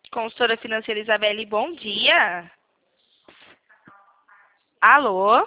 Consultora financeira Isabelle, bom dia. Alô?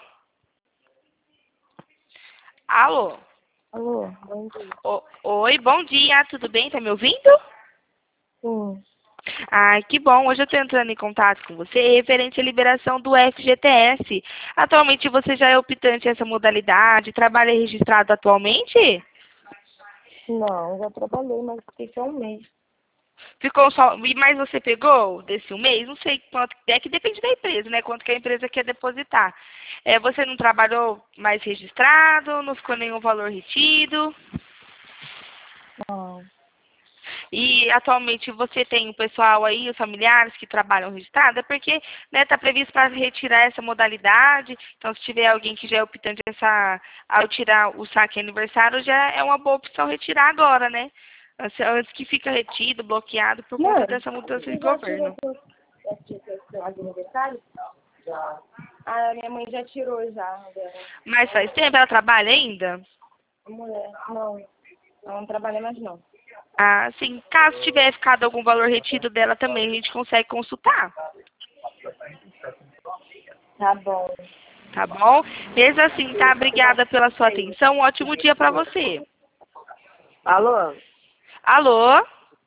Alô? Alô, bom dia. Oi, bom dia, tudo bem? Tá me ouvindo? Sim. Ai, que bom. Hoje eu tô entrando em contato com você referente à liberação do FGTS. Atualmente você já é optante essa modalidade? Trabalha registrado atualmente? Não, já trabalhei, mas fiquei só um mês. Ficou só. Mas você pegou desse um mês? Não sei quanto. É que depende da empresa, né? Quanto que a empresa quer depositar. Você não trabalhou mais registrado? Não ficou nenhum valor retido? Não. E atualmente você tem o pessoal aí, os familiares que trabalham registrado? É porque está previsto para retirar essa modalidade. Então, se tiver alguém que já é optante ao tirar o saque aniversário, já é uma boa opção retirar agora, né? Antes que fica retido, bloqueado por conta Mãe, dessa mudança de você já tirou governo. seu FGTS aniversário? Já. Ah, minha mãe já tirou já dela. Mas faz tempo? Ela trabalha ainda? A mulher, não. Ela não trabalha mais não. Ah, sim. Caso tiver ficado algum valor retido dela também, a gente consegue consultar. Tá bom. Tá bom? Mesmo assim, tá? Obrigada pela sua atenção. Um ótimo dia para você. Alô? Alô?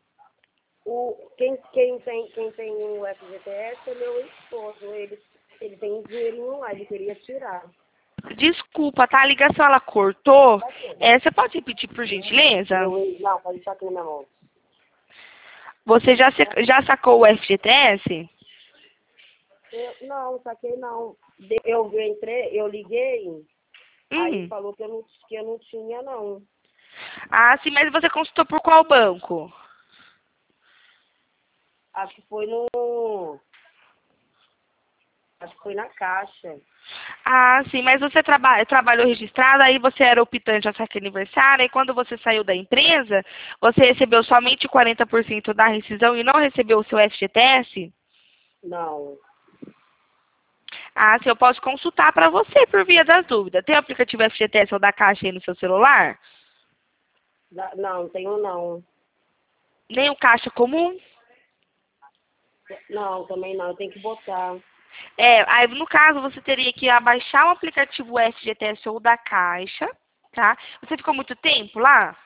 Quem tem o FGTS é meu esposo. Ele tem um dinheirinho lá, ele queria tirar. Desculpa, tá? A ligação ela cortou. Você pode repetir por gentileza? Não, pode deixar aqui na minha mão. Você já sacou o FGTS? Não, saquei não. Eu liguei, aí Hum. falou que eu não tinha, não. Ah, sim, mas você consultou por qual banco? Acho que foi no. Acho que foi na Caixa. Ah, sim, mas você trabalhou registrado, aí você era optante a saque aniversário, e quando você saiu da empresa, você recebeu somente 40% da rescisão e não recebeu o seu FGTS? Não. Ah, sim, eu posso consultar para você por via das dúvidas. Tem o aplicativo FGTS ou da Caixa aí no seu celular? Não, tenho não. Nem o Caixa comum? Não, também não. Eu tenho que botar. Aí no caso você teria que abaixar o aplicativo FGTS ou da Caixa, tá? Você ficou muito tempo lá?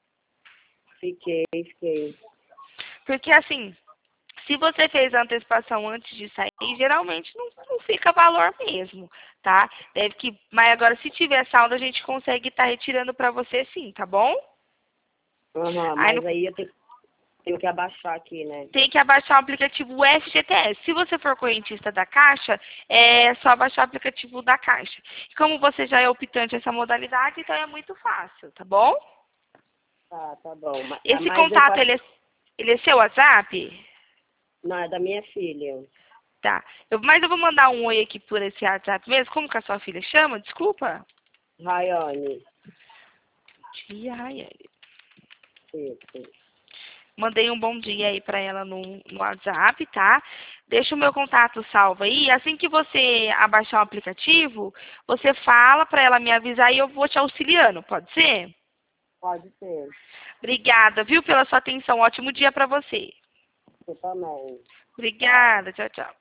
Fiquei. Porque assim, se você fez a antecipação antes de sair, geralmente não fica valor mesmo, tá? Mas agora se tiver saldo a gente consegue estar retirando para você sim, tá bom? Aham, Aí mas aí tenho que abaixar aqui, né? tem que abaixar o aplicativo FGTS. Se você for correntista da Caixa, é só baixar o aplicativo da Caixa. Como você já é optante essa modalidade, então é muito fácil, tá bom? Tá bom. Esse Mas eu contato, faço. ele é seu WhatsApp? Não, é da minha filha. Tá. Mas eu vou mandar um oi aqui por esse WhatsApp mesmo. Como que a sua filha chama? Desculpa. Rayane. Tia Raiane. Isso. Mandei um bom dia aí pra ela no WhatsApp, tá? Deixa o meu contato salvo aí. Assim que você abaixar o aplicativo, você fala pra ela me avisar e eu vou te auxiliando. Pode ser? Pode ser. Obrigada, viu, pela sua atenção. Ótimo dia pra você. Você também. Obrigada. Tchau, tchau.